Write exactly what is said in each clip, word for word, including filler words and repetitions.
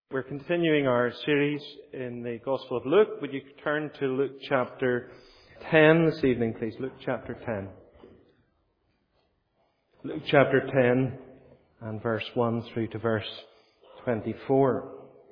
We're continuing our series in the Gospel of Luke. Would you turn to Luke chapter ten this evening, please? Luke chapter ten. Luke chapter ten and verse one through to verse twenty-four.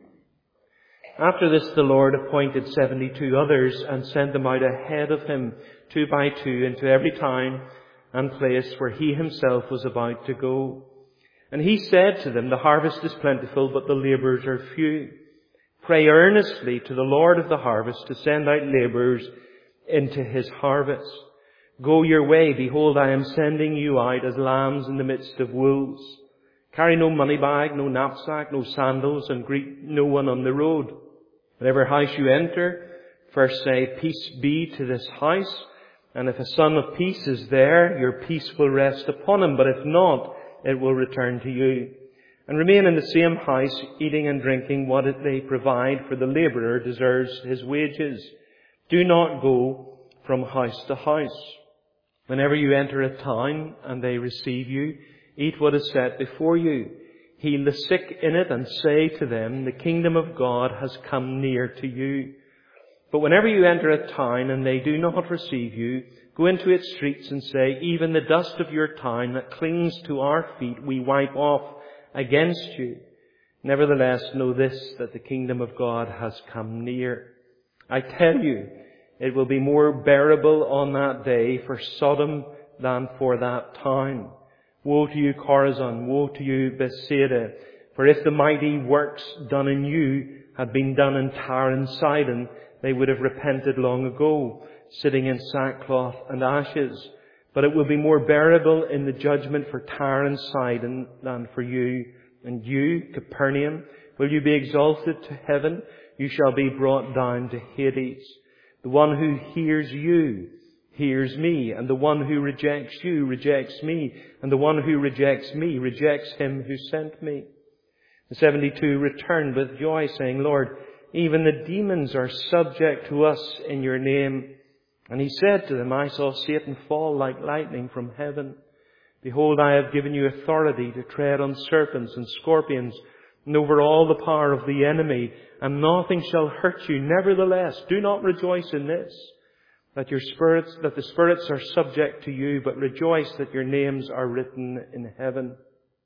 After this, the Lord appointed seventy-two others and sent them out ahead of him, two by two, into every town and place where he himself was about to go. And he said to them, "The harvest is plentiful, but the labourers are few. Pray earnestly to the Lord of the harvest to send out labourers into his harvest. Go your way. Behold, I am sending you out as lambs in the midst of wolves. Carry no money bag, no knapsack, no sandals, and greet no one on the road. Whatever house you enter, first say, 'Peace be to this house.' And if a son of peace is there, your peace will rest upon him. But if not, it will return to you. And remain in the same house, eating and drinking what they provide, for the labourer deserves his wages. Do not go from house to house. Whenever you enter a town and they receive you, eat what is set before you. Heal the sick in it and say to them, 'The kingdom of God has come near to you.' But whenever you enter a town and they do not receive you, go into its streets and say, 'Even the dust of your town that clings to our feet we wipe off against you.' Nevertheless, know this, that the kingdom of God has come near. I tell you, it will be more bearable on that day for Sodom than for that town. Woe to you, Chorazin! Woe to you, Bethsaida! For if the mighty works done in you had been done in Tyre and Sidon, they would have repented long ago, sitting in sackcloth and ashes. But it will be more bearable in the judgment for Tyre and Sidon than for you. And you, Capernaum, will you be exalted to heaven? You shall be brought down to Hades. The one who hears you hears me, and the one who rejects you rejects me, and the one who rejects me rejects him who sent me." The seventy-two returned with joy, saying, "Lord, even the demons are subject to us in your name." And he said to them, "I saw Satan fall like lightning from heaven. Behold, I have given you authority to tread on serpents and scorpions and over all the power of the enemy, and nothing shall hurt you. Nevertheless, do not rejoice in this, that your spirits, that the spirits are subject to you, but rejoice that your names are written in heaven."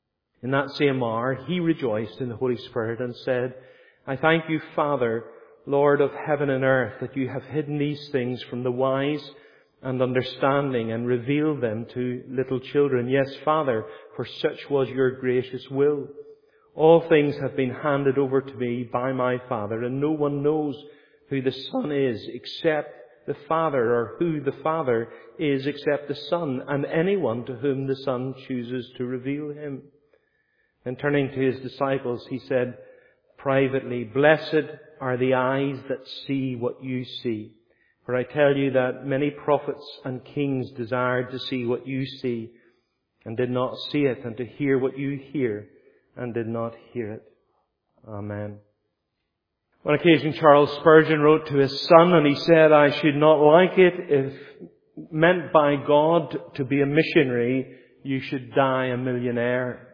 In that same hour, he rejoiced in the Holy Spirit and said, "I thank you, Father, Lord of heaven and earth, that you have hidden these things from the wise and understanding and revealed them to little children. Yes, Father, for such was your gracious will. All things have been handed over to me by my Father, and no one knows who the Son is except the Father, or who the Father is except the Son, and anyone to whom the Son chooses to reveal him." Then turning to his disciples, he said privately, "Blessed are the eyes that see what you see. For I tell you that many prophets and kings desired to see what you see and did not see it, and to hear what you hear and did not hear it." Amen. On occasion, Charles Spurgeon wrote to his son, and he said, "I should not like it if meant by God to be a missionary, you should die a millionaire.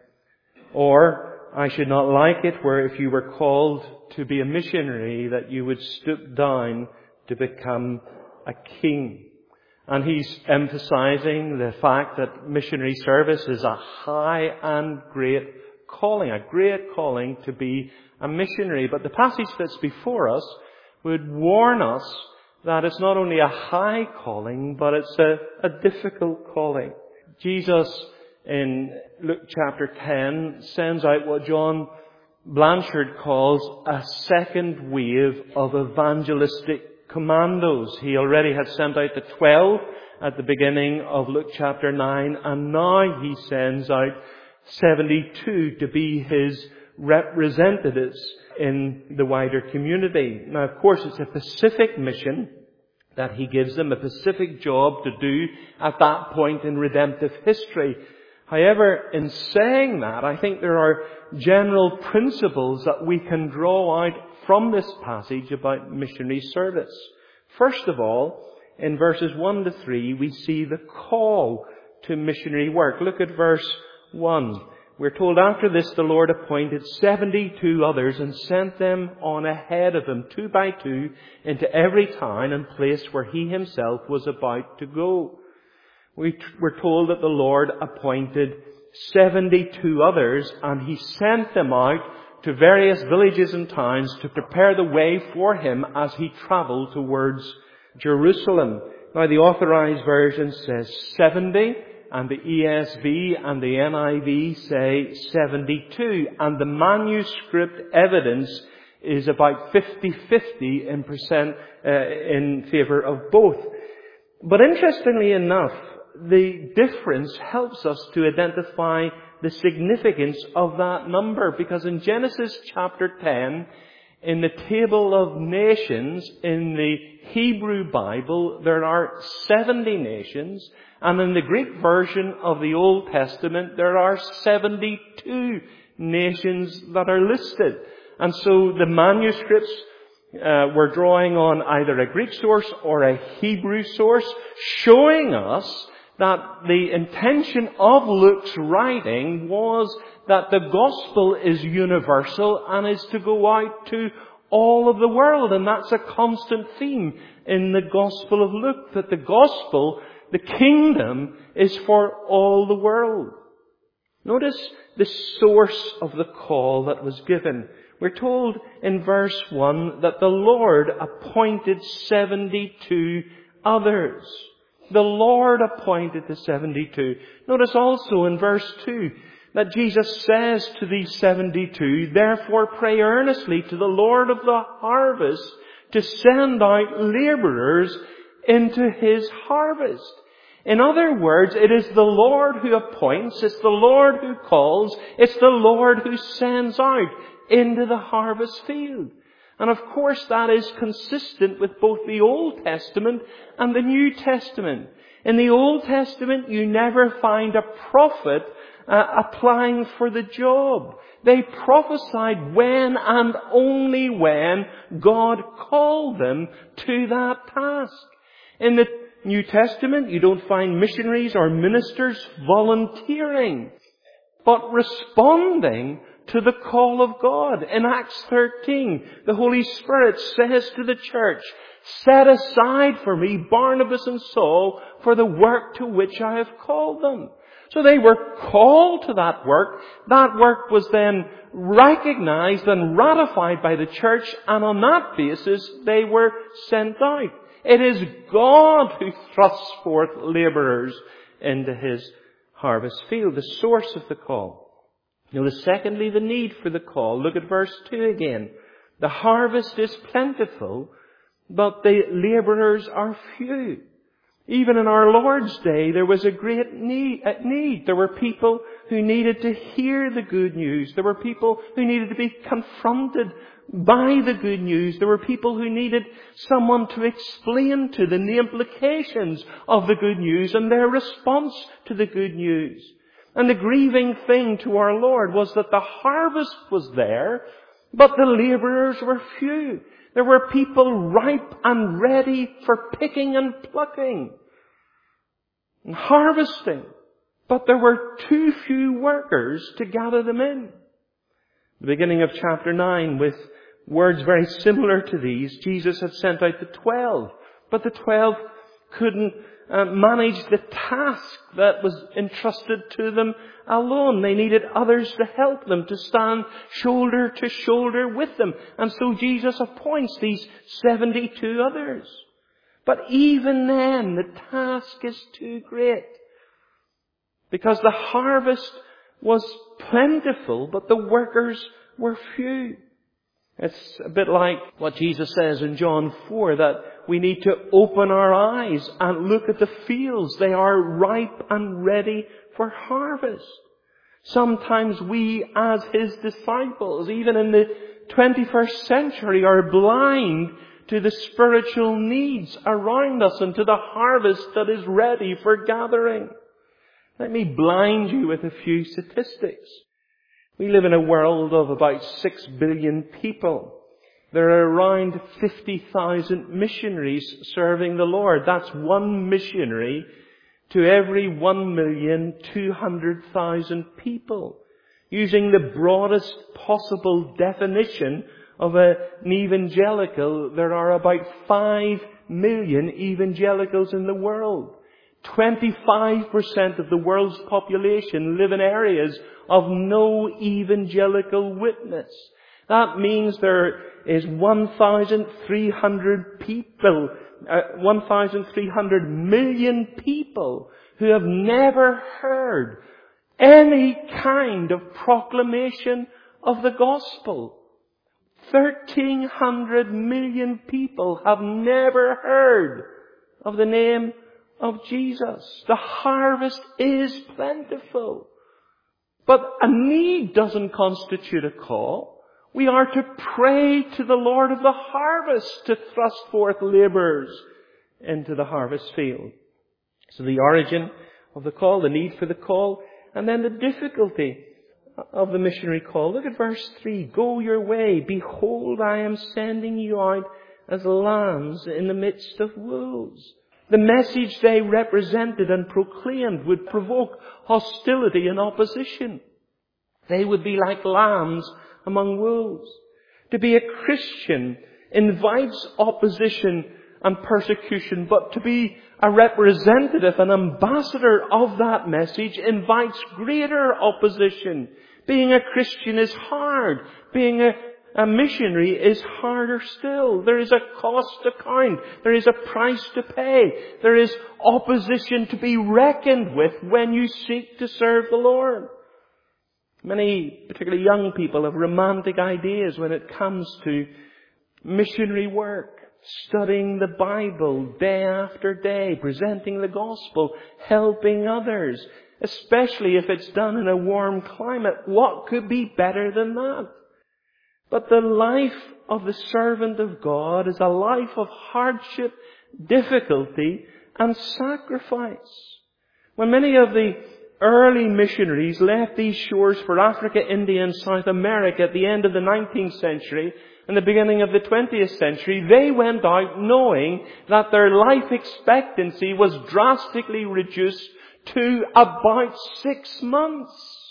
Or, I should not like it where if you were called to be a missionary, that you would stoop down to become a king." And he's emphasizing the fact that missionary service is a high and great calling, a great calling to be a missionary. But the passage that's before us would warn us that it's not only a high calling, but it's a, a difficult calling. Jesus in Luke chapter ten sends out what John Blanchard calls a second wave of evangelistic commandos. He already had sent out the twelve at the beginning of Luke chapter nine, and now he sends out seventy-two to be his representatives in the wider community. Now, of course, it's a specific mission that he gives them, a specific job to do at that point in redemptive history. However, in saying that, I think there are general principles that we can draw out from this passage about missionary service. First of all, in verses one to three, we see the call to missionary work. Look at verse one. we're told after this the Lord appointed seventy-two others and sent them on ahead of him, two by two, into every town and place where he himself was about to go. We were told that the Lord appointed seventy-two others, and he sent them out to various villages and towns to prepare the way for him as he traveled towards Jerusalem. Now the Authorized Version says seventy, and the E S V and the N I V say seventy-two, and the manuscript evidence is about fifty-fifty in percent uh, in favor of both. But interestingly enough, the difference helps us to identify the significance of that number, because in Genesis chapter ten, in the table of nations in the Hebrew Bible, there are seventy nations, and in the Greek version of the Old Testament, there are seventy-two nations that are listed. And so the manuscripts uh, were drawing on either a Greek source or a Hebrew source, showing us that the intention of Luke's writing was that the gospel is universal and is to go out to all of the world. And that's a constant theme in the Gospel of Luke, that the gospel, the kingdom, is for all the world. Notice the source of the call that was given. We're told in verse one that the Lord appointed seventy-two others. The Lord appointed the seventy-two. Notice also in verse two that Jesus says to these seventy-two, "Therefore pray earnestly to the Lord of the harvest to send out laborers into his harvest." In other words, it is the Lord who appoints, it's the Lord who calls, it's the Lord who sends out into the harvest field. And of course that is consistent with both the Old Testament and the New Testament. In the Old Testament, you never find a prophet uh, applying for the job. They prophesied when and only when God called them to that task. In the New Testament, you don't find missionaries or ministers volunteering, but responding to the call of God. In Acts thirteen, the Holy Spirit says to the church, "Set aside for me Barnabas and Saul for the work to which I have called them." So they were called to that work. That work was then recognized and ratified by the church, and on that basis they were sent out. It is God who thrusts forth laborers into his harvest field, the source of the call. Notice secondly the need for the call. Look at verse two again. The harvest is plentiful, but the laborers are few. Even in our Lord's day, there was a great need, need. There were people who needed to hear the good news. There were people who needed to be confronted by the good news. There were people who needed someone to explain to them the implications of the good news and their response to the good news. And the grieving thing to our Lord was that the harvest was there, but the laborers were few. There were people ripe and ready for picking and plucking and harvesting, but there were too few workers to gather them in. The beginning of chapter nine, with words very similar to these, Jesus had sent out the twelve, but the twelve couldn't uh, manage the task that was entrusted to them alone. They needed others to help them, to stand shoulder to shoulder with them. And so Jesus appoints these seventy-two others. But even then, the task is too great, because the harvest was plentiful, but the workers were few. It's a bit like what Jesus says in John four, that we need to open our eyes and look at the fields. They are ripe and ready for harvest. Sometimes we, as his disciples, even in the twenty-first century, are blind to the spiritual needs around us and to the harvest that is ready for gathering. Let me blind you with a few statistics. We live in a world of about six billion people. There are around fifty thousand missionaries serving the Lord. That's one missionary to every one million two hundred thousand people. Using the broadest possible definition of a, an evangelical, there are about five million evangelicals in the world. twenty-five percent of the world's population live in areas of no evangelical witness. That means there is one thousand three hundred people, uh, one thousand three hundred million people who have never heard any kind of proclamation of the gospel. thirteen hundred million people have never heard of the name of Jesus. The harvest is plentiful. But a need doesn't constitute a call. We are to pray to the Lord of the harvest to thrust forth laborers into the harvest field. So the origin of the call, the need for the call, and then the difficulty of the missionary call. Look at verse three. Go your way. Behold, I am sending you out as lambs in the midst of wolves. The message they represented and proclaimed would provoke hostility and opposition. They would be like lambs among wolves. To be a Christian invites opposition and persecution, but to be a representative, an ambassador of that message invites greater opposition. Being a Christian is hard. Being a, a missionary is harder still. There is a cost to count. There is a price to pay. There is opposition to be reckoned with when you seek to serve the Lord. Many, particularly young people, have romantic ideas when it comes to missionary work. Studying the Bible day after day, presenting the gospel, helping others, especially if it's done in a warm climate. What could be better than that? But the life of the servant of God is a life of hardship, difficulty, and sacrifice. When many of the early missionaries left these shores for Africa, India, and South America at the end of the nineteenth century, in the beginning of the twentieth century, they went out knowing that their life expectancy was drastically reduced to about six months.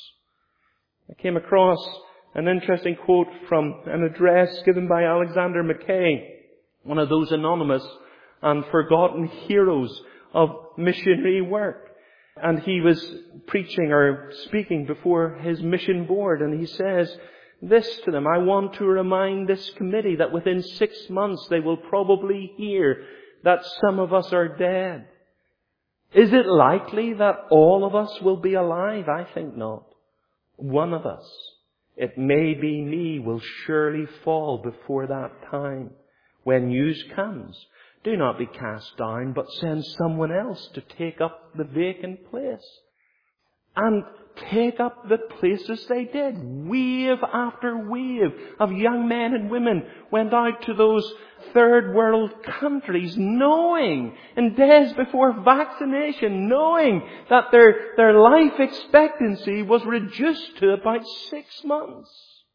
I came across an interesting quote from an address given by Alexander Mackay, one of those anonymous and forgotten heroes of missionary work. And he was preaching or speaking before his mission board, and he says this to them: I want to remind this committee that within six months they will probably hear that some of us are dead. Is it likely that all of us will be alive? I think not. One of us, it may be me, will surely fall before that time. When news comes, do not be cast down, but send someone else to take up the vacant place. And take up the places they did. Wave after wave of young men and women went out to those third world countries, knowing, in days before vaccination, knowing that their, their life expectancy was reduced to about six months.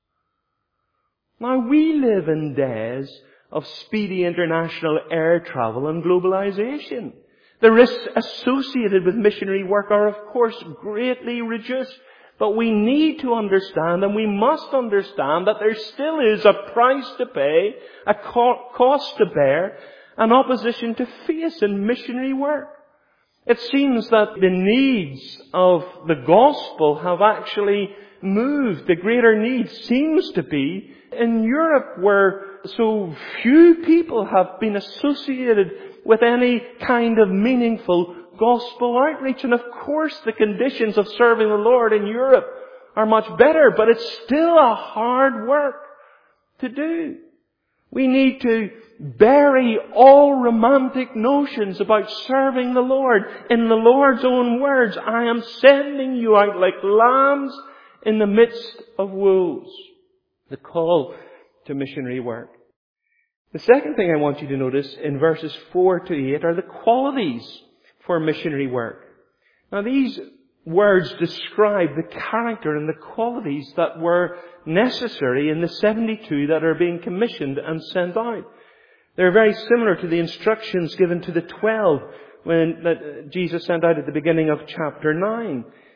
Now, we live in days of speedy international air travel and globalization. The risks associated with missionary work are, of course, greatly reduced. But we need to understand, and we must understand, that there still is a price to pay, a cost to bear, an opposition to face in missionary work. It seems that the needs of the gospel have actually moved. The greater need seems to be in Europe, where so few people have been associated with any kind of meaningful gospel outreach. And of course the conditions of serving the Lord in Europe are much better, but it's still a hard work to do. We need to bury all romantic notions about serving the Lord in the Lord's own words. I am sending you out like lambs in the midst of wolves. The call to missionary work. The second thing I want you to notice in verses four to eight are the qualities for missionary work. Now, these words describe the character and the qualities that were necessary in the seventy-two that are being commissioned and sent out. They're very similar to the instructions given to the twelve when that Jesus sent out at the beginning of chapter nine.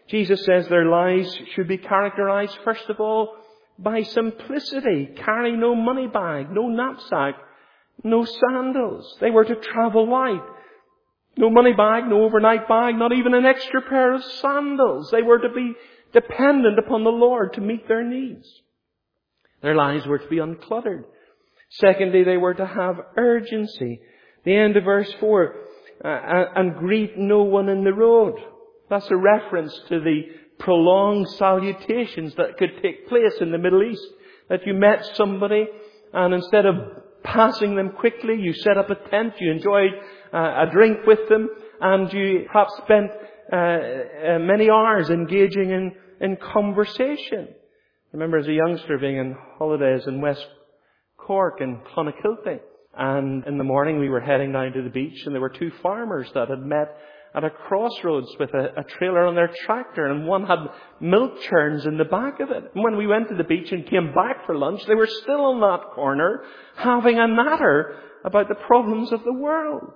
Jesus says their lives should be characterized, first of all, by simplicity. Carry no money bag, no knapsack, no sandals. They were to travel light. No money bag, no overnight bag, not even an extra pair of sandals. They were to be dependent upon the Lord to meet their needs. Their lives were to be uncluttered. Secondly, they were to have urgency. The end of verse four, uh, and greet no one in the road. That's a reference to the prolonged salutations that could take place in the Middle East. That you met somebody and instead of passing them quickly, you set up a tent, you enjoyed uh, a drink with them, and you perhaps spent uh, uh, many hours engaging in, in conversation. I remember as a youngster being on holidays in West Cork and Clonakilty, and in the morning we were heading down to the beach, and there were two farmers that had met at a crossroads with a, a trailer on their tractor, and one had milk churns in the back of it. And when we went to the beach and came back for lunch, they were still on that corner having a natter about the problems of the world.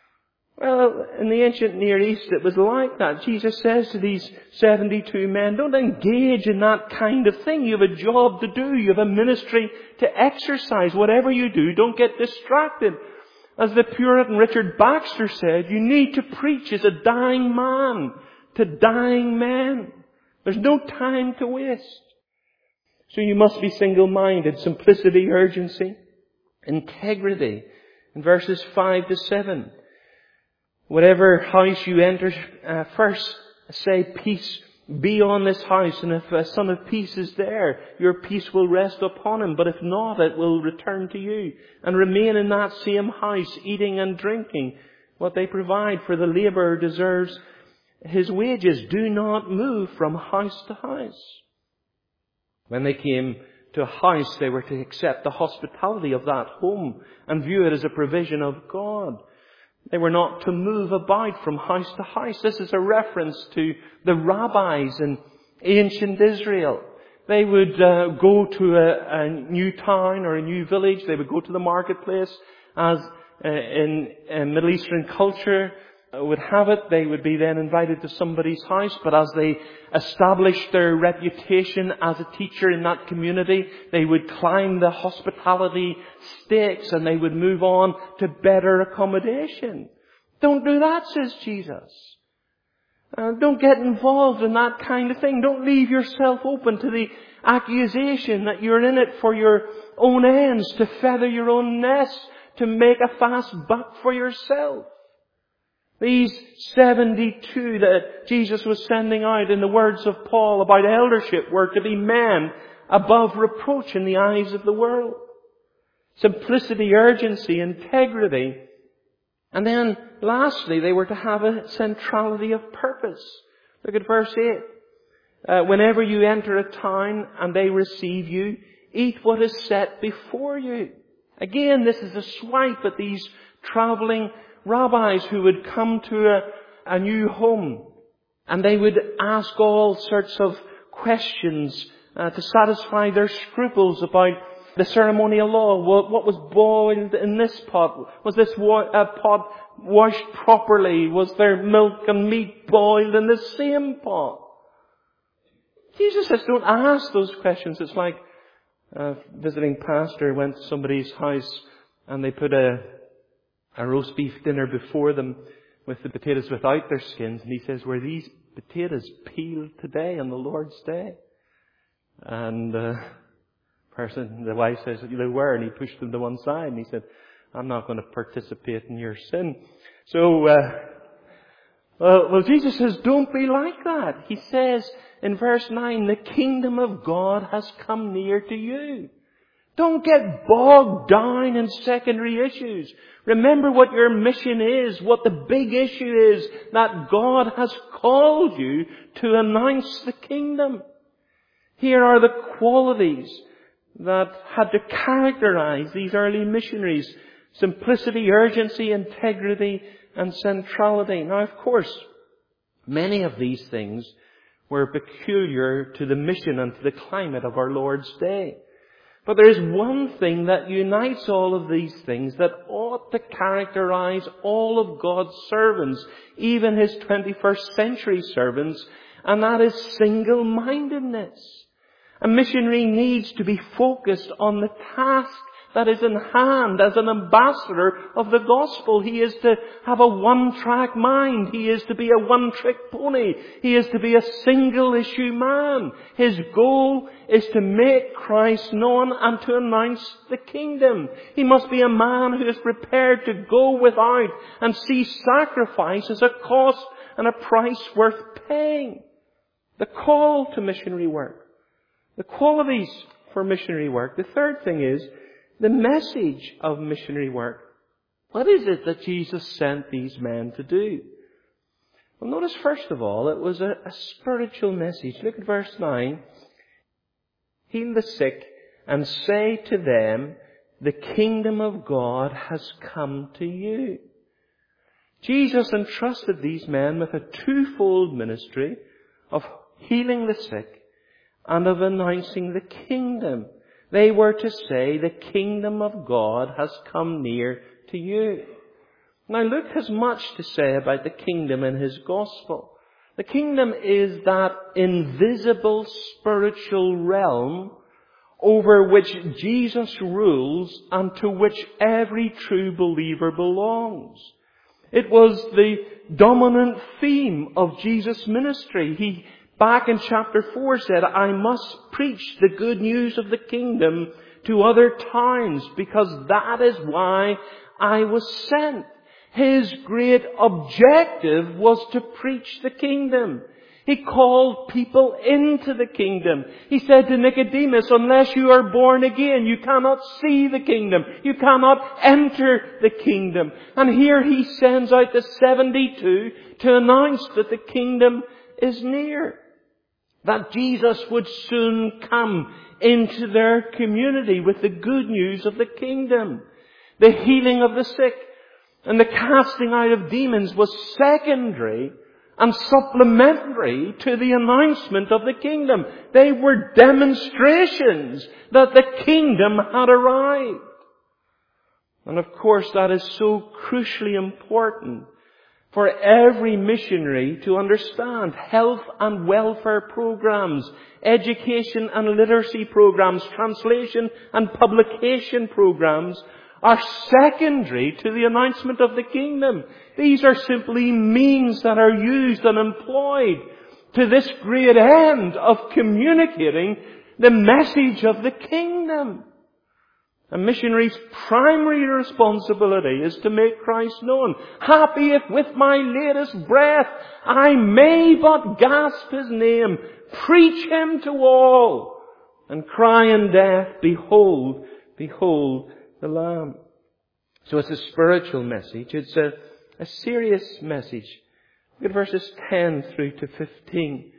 Well, in the ancient Near East, it was like that. Jesus says to these seventy-two men, don't engage in that kind of thing. You have a job to do. You have a ministry to exercise. Whatever you do, don't get distracted. As the Puritan Richard Baxter said, you need to preach as a dying man to dying men. There's no time to waste. So you must be single-minded. Simplicity, urgency, integrity. In verses five to seven. Whatever house you enter, uh, first say, peace be on this house. And if a son of peace is there, your peace will rest upon him. But if not, it will return to you. And remain in that same house, eating and drinking what they provide. For the labourer deserves his wages. Do not move from house to house. When they came to a house, they were to accept the hospitality of that home and view it as a provision of God. They were not to move about from house to house. This is a reference to the rabbis in ancient Israel. They would uh, go to a, a new town or a new village. They would go to the marketplace. As uh, in, in Middle Eastern culture uh, would have it, they would be then invited to somebody's house. But as they established their reputation as a teacher in that community, they would climb the hospitality stakes and they would move on to better accommodation. Don't do that, says Jesus. Uh, don't get involved in that kind of thing. Don't leave yourself open to the accusation that you're in it for your own ends, to feather your own nest, to make a fast buck for yourself. These seventy-two that Jesus was sending out, in the words of Paul about eldership, were to be men above reproach in the eyes of the world. Simplicity, urgency, integrity. And then, lastly, they were to have a centrality of purpose. Look at verse eight. Uh, whenever you enter a town and they receive you, eat what is set before you. Again, this is a swipe at these travelling rabbis who would come to a, a new home, and they would ask all sorts of questions uh, to satisfy their scruples about the ceremonial law. What, what was boiled in this pot? Was this wa- uh, pot washed properly? Was there milk and meat boiled in the same pot? Jesus says, don't ask those questions. It's like a visiting pastor went to somebody's house and they put a a roast beef dinner before them with the potatoes without their skins. And he says, were these potatoes peeled today on the Lord's Day? And uh, person, the wife says, they were. And he pushed them to one side. And he said, I'm not going to participate in your sin. So, uh, well, well, Jesus says, don't be like that. He says in verse nine, the kingdom of God has come near to you. Don't get bogged down in secondary issues. Remember what your mission is, what the big issue is, that God has called you to announce the kingdom. Here are the qualities that had to characterize these early missionaries. Simplicity, urgency, integrity, and centrality. Now, of course, many of these things were peculiar to the mission and to the climate of our Lord's day. But there is one thing that unites all of these things that ought to characterize all of God's servants, even His twenty-first century servants, and that is single-mindedness. A missionary needs to be focused on the task that is in hand. As an ambassador of the gospel, he is to have a one-track mind. He is to be a one-trick pony. He is to be a single-issue man. His goal is to make Christ known and to announce the kingdom. He must be a man who is prepared to go without and see sacrifice as a cost and a price worth paying. The call to missionary work. The qualities for missionary work. The third thing is the message of missionary work. What is it that Jesus sent these men to do? Well, notice first of all, it was a, a spiritual message. Look at verse nine. Heal the sick and say to them, the kingdom of God has come to you. Jesus entrusted these men with a twofold ministry of healing the sick and of announcing the kingdom. They were to say, the kingdom of God has come near to you. Now Luke has much to say about the kingdom in his gospel. The kingdom is that invisible spiritual realm over which Jesus rules and to which every true believer belongs. It was the dominant theme of Jesus' ministry. He Back in chapter four said, I must preach the good news of the kingdom to other towns because that is why I was sent. His great objective was to preach the kingdom. He called people into the kingdom. He said to Nicodemus, unless you are born again, you cannot see the kingdom. You cannot enter the kingdom. And here he sends out the seventy-two to announce that the kingdom is near. That Jesus would soon come into their community with the good news of the kingdom. The healing of the sick and the casting out of demons was secondary and supplementary to the announcement of the kingdom. They were demonstrations that the kingdom had arrived. And of course that is so crucially important for every missionary to understand. Health and welfare programs, education and literacy programs, translation and publication programs are secondary to the announcement of the kingdom. These are simply means that are used and employed to this great end of communicating the message of the kingdom. A missionary's primary responsibility is to make Christ known. Happy if with my latest breath I may but gasp his name, preach him to all, and cry in death, behold, behold the Lamb. So it's a spiritual message. It's a, a serious message. Look at verses ten through to fifteen.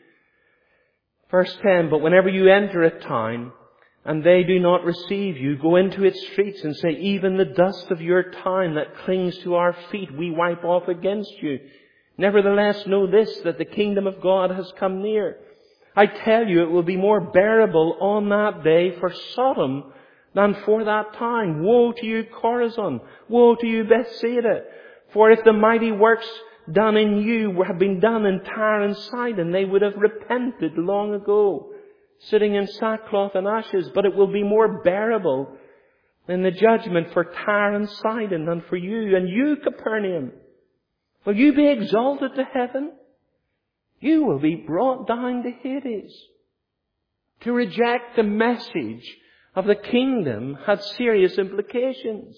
Verse ten, but whenever you enter a town, and they do not receive you, go into its streets and say, even the dust of your town that clings to our feet, we wipe off against you. Nevertheless, know this, that the kingdom of God has come near. I tell you, it will be more bearable on that day for Sodom than for that town. Woe to you, Chorazin! Woe to you, Bethsaida! For if the mighty works done in you had been done in Tyre and Sidon, they would have repented long ago, sitting in sackcloth and ashes. But it will be more bearable in the judgment for Tyre and Sidon than for you. And you, Capernaum, will you be exalted to heaven? You will be brought down to Hades. To reject the message of the kingdom had serious implications.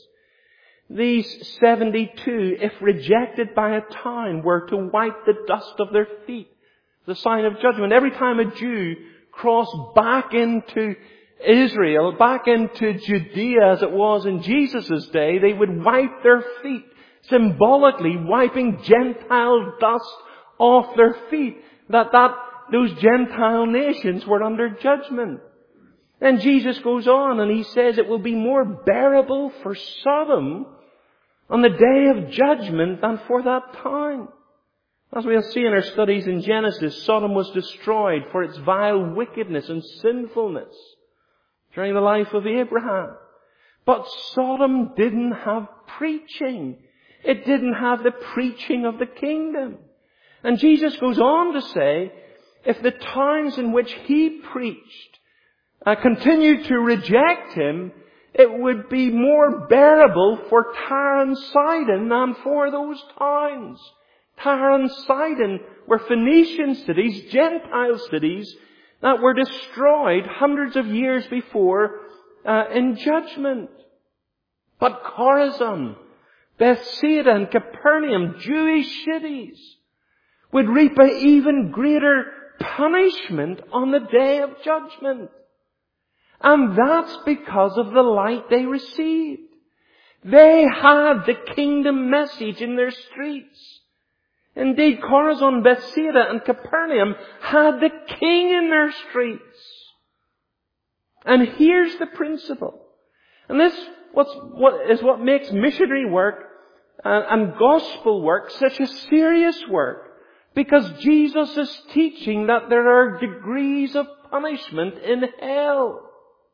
These seventy-two, if rejected by a town, were to wipe the dust of their feet, the sign of judgment. Every time a Jew crossed back into Israel, back into Judea as it was in Jesus' day, they would wipe their feet, symbolically wiping Gentile dust off their feet, that, that those Gentile nations were under judgment. Then Jesus goes on and He says it will be more bearable for Sodom on the day of judgment than for that town. As we'll see in our studies in Genesis, Sodom was destroyed for its vile wickedness and sinfulness during the life of Abraham. But Sodom didn't have preaching. It didn't have the preaching of the kingdom. And Jesus goes on to say, if the towns in which he preached uh, continued to reject him, it would be more bearable for Tyre and Sidon than for those towns. Tyre and Sidon were Phoenician cities, Gentile cities, that were destroyed hundreds of years before uh, in judgment. But Chorazin, Bethsaida and Capernaum, Jewish cities, would reap an even greater punishment on the day of judgment. And that's because of the light they received. They had the kingdom message in their streets. Indeed, Chorazin, Bethsaida and Capernaum had the king in their streets. And here's the principle. And this what's, what is what makes missionary work and, and gospel work such a serious work. Because Jesus is teaching that there are degrees of punishment in hell.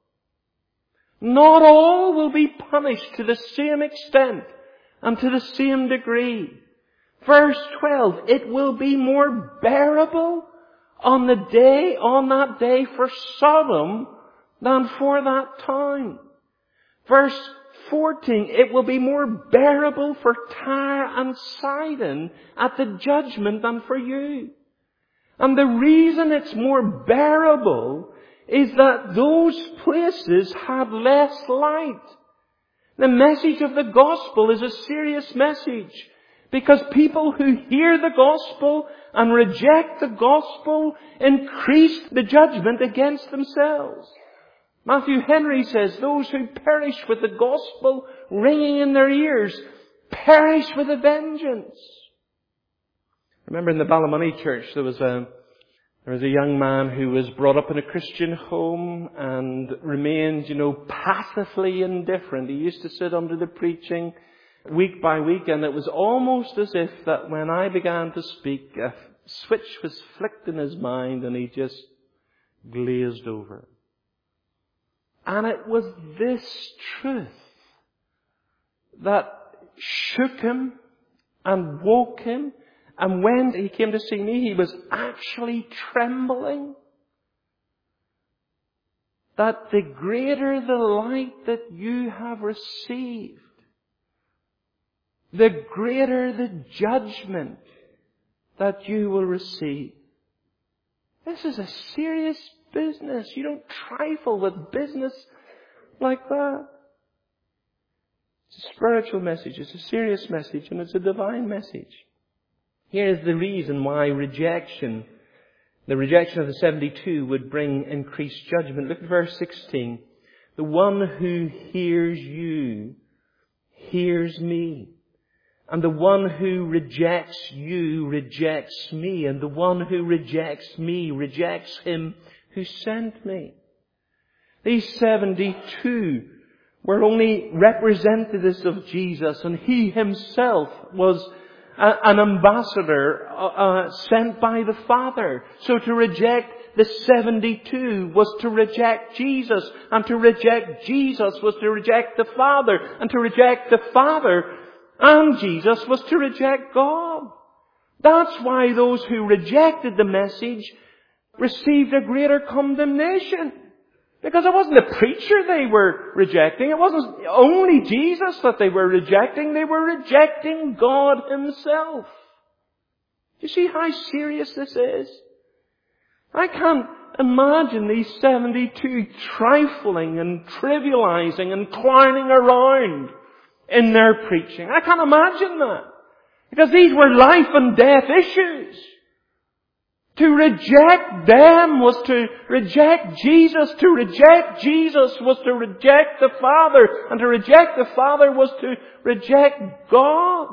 Not all will be punished to the same extent and to the same degree. Verse twelve, it will be more bearable on the day, on that day for Sodom than for that town. Verse fourteen, it will be more bearable for Tyre and Sidon at the judgment than for you. And the reason it's more bearable is that those places have less light. The message of the gospel is a serious message, because people who hear the gospel and reject the gospel increase the judgment against themselves. Matthew Henry says, those who perish with the gospel ringing in their ears perish with a vengeance. Remember in the Ballymoney church there was a there was a young man who was brought up in a Christian home and remained, you know, passively indifferent. He used to sit under the preaching week by week, and it was almost as if that when I began to speak, a switch was flicked in his mind and he just glazed over. And it was this truth that shook him and woke him. And when he came to see me, he was actually trembling. That the greater the light that you have received, the greater the judgment that you will receive. This is a serious business. You don't trifle with business like that. It's a spiritual message. It's a serious message, and it's a divine message. Here is the reason why rejection, the rejection of the seventy-two, would bring increased judgment. Look at verse sixteen. The one who hears you hears me. And the one who rejects you rejects me. And the one who rejects me rejects him who sent me. These seventy-two were only representatives of Jesus, and he himself was a, an ambassador uh, uh, sent by the Father. So to reject the seventy-two was to reject Jesus, and to reject Jesus was to reject the Father, and to reject the Father and Jesus was to reject God. That's why those who rejected the message received a greater condemnation. Because it wasn't the preacher they were rejecting. It wasn't only Jesus that they were rejecting. They were rejecting God himself. Do you see how serious this is? I can't imagine these seventy-two trifling and trivializing and clowning around in their preaching. I can't imagine that. Because these were life and death issues. To reject them was to reject Jesus. To reject Jesus was to reject the Father. And to reject the Father was to reject God.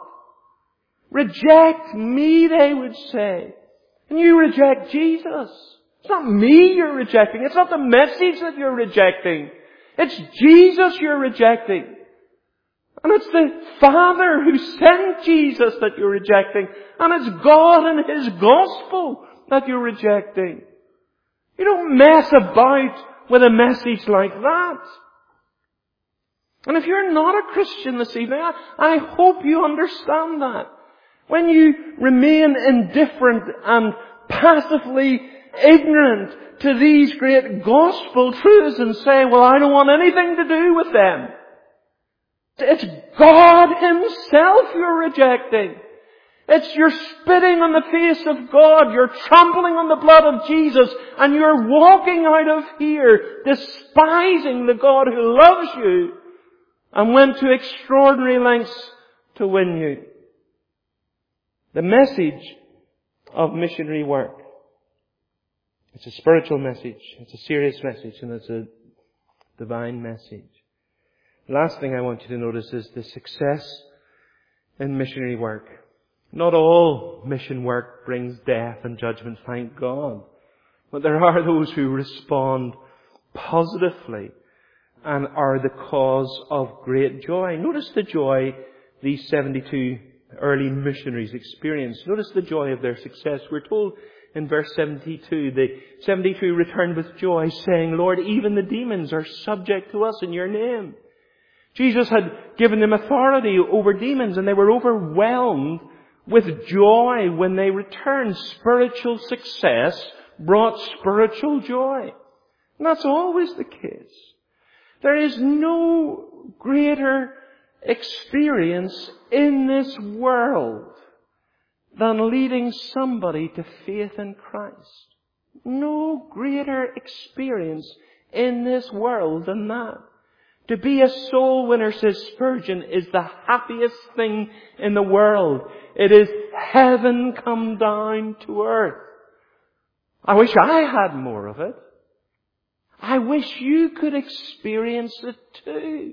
Reject me, they would say. And you reject Jesus. It's not me you're rejecting. It's not the message that you're rejecting. It's Jesus you're rejecting. And it's the Father who sent Jesus that you're rejecting. And it's God and His gospel that you're rejecting. You don't mess about with a message like that. And if you're not a Christian this evening, I, I hope you understand that. When you remain indifferent and passively ignorant to these great gospel truths and say, well, I don't want anything to do with them. It's God Himself you're rejecting. It's you're spitting on the face of God. You're trampling on the blood of Jesus. And you're walking out of here despising the God who loves you and went to extraordinary lengths to win you. The message of missionary work. It's a spiritual message. It's a serious message. And it's a divine message. The last thing I want you to notice is the success in missionary work. Not all mission work brings death and judgment, thank God. But there are those who respond positively and are the cause of great joy. Notice the joy these seventy-two early missionaries experienced. Notice the joy of their success. We're told in verse seventy-two, the seventy-two returned with joy, saying, Lord, even the demons are subject to us in your name. Jesus had given them authority over demons, and they were overwhelmed with joy when they returned. Spiritual success brought spiritual joy. And that's always the case. There is no greater experience in this world than leading somebody to faith in Christ. No greater experience in this world than that. To be a soul winner, says Spurgeon, is the happiest thing in the world. It is heaven come down to earth. I wish I had more of it. I wish you could experience it too.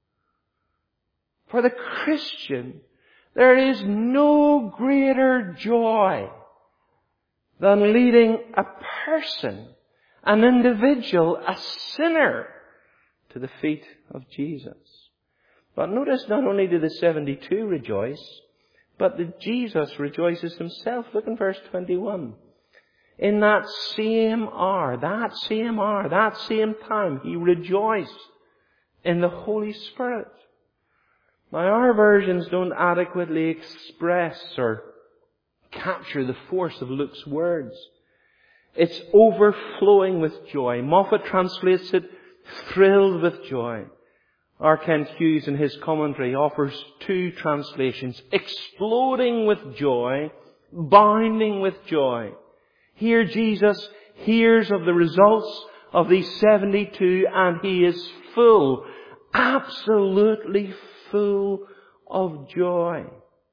For the Christian, there is no greater joy than leading a person, an individual, a sinner, to the feet of Jesus. But notice, not only do the seventy-two rejoice, but that Jesus rejoices Himself. Look in verse twenty-one. In that same hour, that same hour, that same time, He rejoiced in the Holy Spirit. Now, our versions don't adequately express or capture the force of Luke's words. It's overflowing with joy. Moffat translates it thrilled with joy. R. Kent Hughes in his commentary offers two translations. Exploding with joy, bounding with joy. Here Jesus hears of the results of these seventy-two and He is full, absolutely full of joy.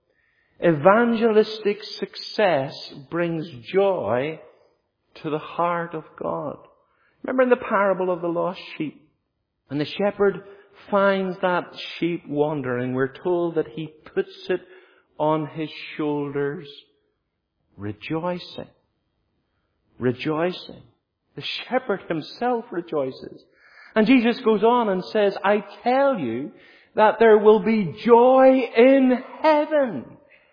Evangelistic success brings joy to the heart of God. Remember in the parable of the lost sheep, when the shepherd finds that sheep wandering, we're told that he puts it on his shoulders, rejoicing. Rejoicing. The shepherd himself rejoices. And Jesus goes on and says, I tell you that there will be joy in heaven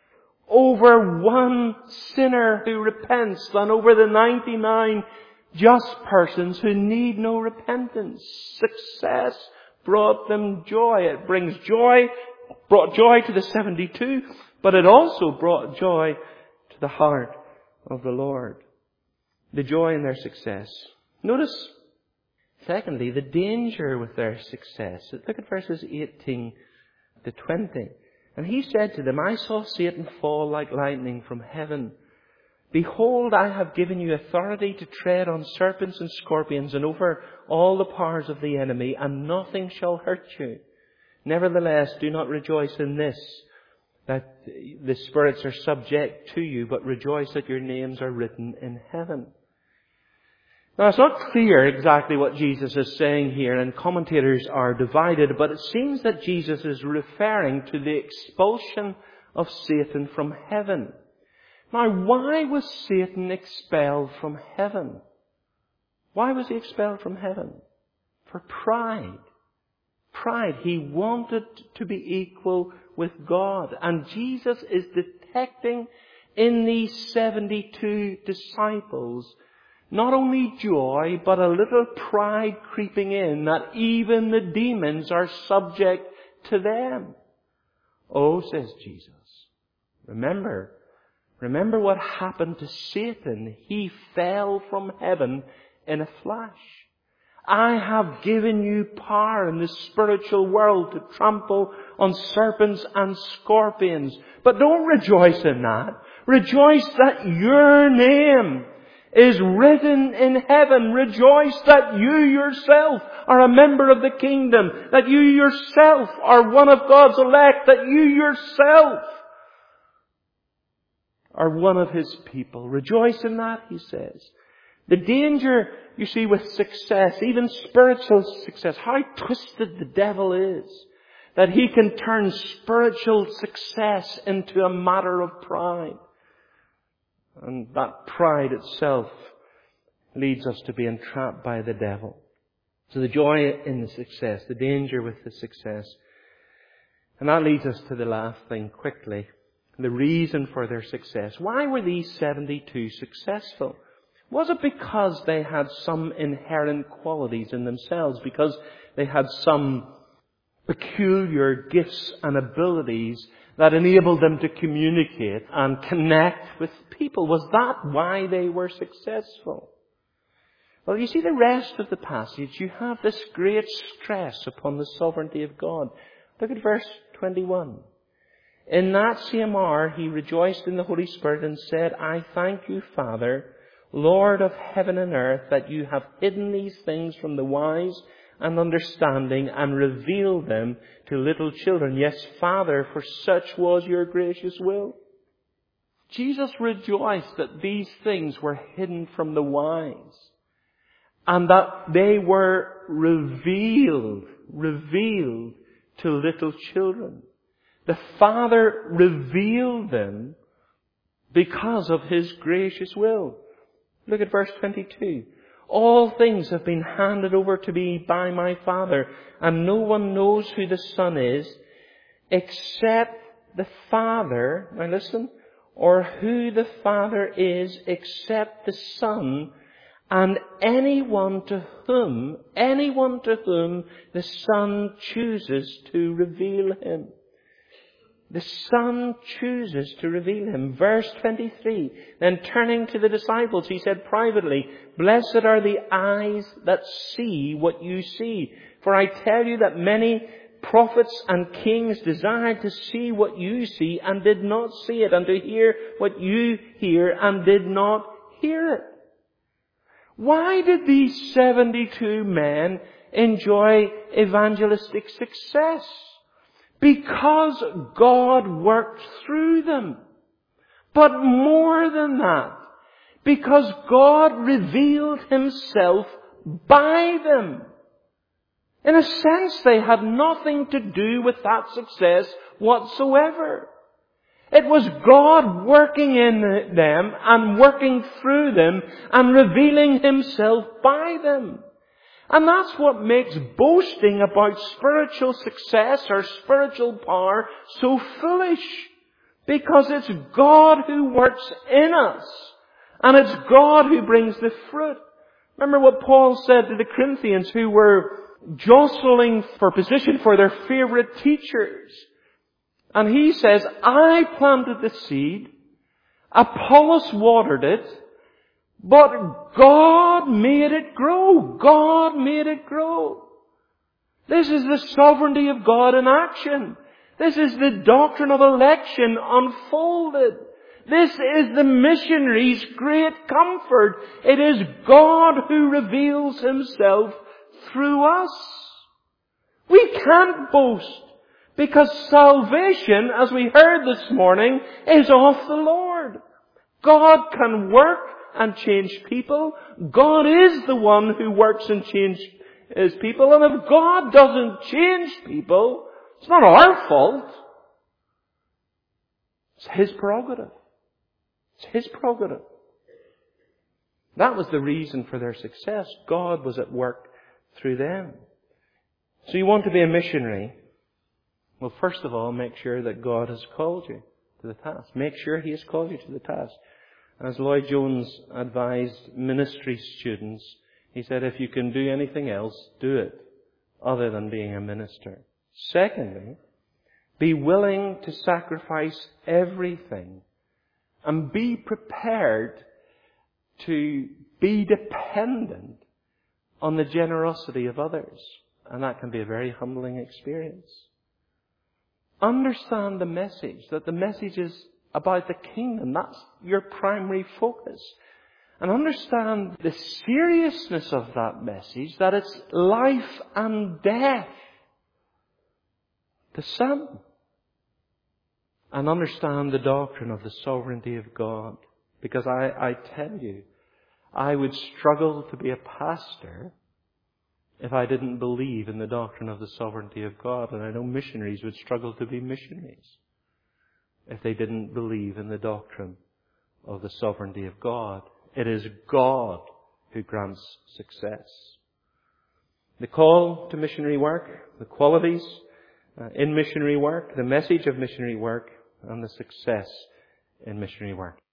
over one sinner who repents than over the ninety-nine just persons who need no repentance. Success brought them joy. It brings joy, brought joy to the seventy-two, but it also brought joy to the heart of the Lord. The joy in their success. Notice, secondly, the danger with their success. Look at verses eighteen to twenty. And He said to them, I saw Satan fall like lightning from heaven. Behold, I have given you authority to tread on serpents and scorpions and over all the powers of the enemy, and nothing shall hurt you. Nevertheless, do not rejoice in this, that the spirits are subject to you, but rejoice that your names are written in heaven. Now, it's not clear exactly what Jesus is saying here, and commentators are divided, but it seems that Jesus is referring to the expulsion of Satan from heaven. Now, why was Satan expelled from heaven? Why was he expelled from heaven? For pride. Pride. He wanted to be equal with God. And Jesus is detecting in these seventy-two disciples not only joy, but a little pride creeping in that even the demons are subject to them. Oh, says Jesus, remember Remember what happened to Satan. He fell from heaven in a flash. I have given you power in the spiritual world to trample on serpents and scorpions. But don't rejoice in that. Rejoice that your name is written in heaven. Rejoice that you yourself are a member of the kingdom. That you yourself are one of God's elect. That you yourself are one of His people. Rejoice in that, he says. The danger, you see, with success, even spiritual success, how twisted the devil is. That he can turn spiritual success into a matter of pride. And that pride itself leads us to be entrapped by the devil. So the joy in the success, the danger with the success. And that leads us to the last thing quickly. The reason for their success. Why were these seventy-two successful? Was it because they had some inherent qualities in themselves? Because they had some peculiar gifts and abilities that enabled them to communicate and connect with people? Was that why they were successful? Well, you see the rest of the passage, you have this great stress upon the sovereignty of God. Look at verse twenty-one. In that same hour he rejoiced in the Holy Spirit and said, I thank you, Father, Lord of heaven and earth, that you have hidden these things from the wise and understanding and revealed them to little children. Yes, Father, for such was your gracious will. Jesus rejoiced that these things were hidden from the wise and that they were revealed, revealed to little children. The Father revealed them because of His gracious will. Look at verse twenty-two. All things have been handed over to me by my Father, and no one knows who the Son is except the Father. Now listen. Or who the Father is except the Son, and anyone to whom, anyone to whom the Son chooses to reveal Him. The Son chooses to reveal Him. Verse twenty-three. Then turning to the disciples, He said privately, Blessed are the eyes that see what you see. For I tell you that many prophets and kings desired to see what you see and did not see it, and to hear what you hear and did not hear it. Why did these seventy-two men enjoy evangelistic success? Because God worked through them. But more than that, because God revealed Himself by them. In a sense, they had nothing to do with that success whatsoever. It was God working in them and working through them and revealing Himself by them. And that's what makes boasting about spiritual success or spiritual power so foolish. Because it's God who works in us. And it's God who brings the fruit. Remember what Paul said to the Corinthians who were jostling for position for their favorite teachers. And he says, I planted the seed, Apollos watered it, but God made it grow. God made it grow. This is the sovereignty of God in action. This is the doctrine of election unfolded. This is the missionary's great comfort. It is God who reveals Himself through us. We can't boast because salvation, as we heard this morning, is of the Lord. God can work and change people. God is the one who works and changes His people. And if God doesn't change people, it's not our fault. It's His prerogative. It's His prerogative. That was the reason for their success. God was at work through them. So you want to be a missionary? Well, first of all, make sure that God has called you to the task. Make sure He has called you to the task. As Lloyd Jones advised ministry students, he said, if you can do anything else, do it, other than being a minister. Secondly, be willing to sacrifice everything And be prepared to be dependent on the generosity of others. And that can be a very humbling experience. Understand the message, that the message is about the kingdom. That's your primary focus. And understand the seriousness of that message, that it's life and death to some. And understand the doctrine of the sovereignty of God. Because I, I tell you, I would struggle to be a pastor if I didn't believe in the doctrine of the sovereignty of God. And I know missionaries would struggle to be missionaries if they didn't believe in the doctrine of the sovereignty of God. It is God who grants success. The call to missionary work, the qualities uh, in missionary work, the message of missionary work, and the success in missionary work.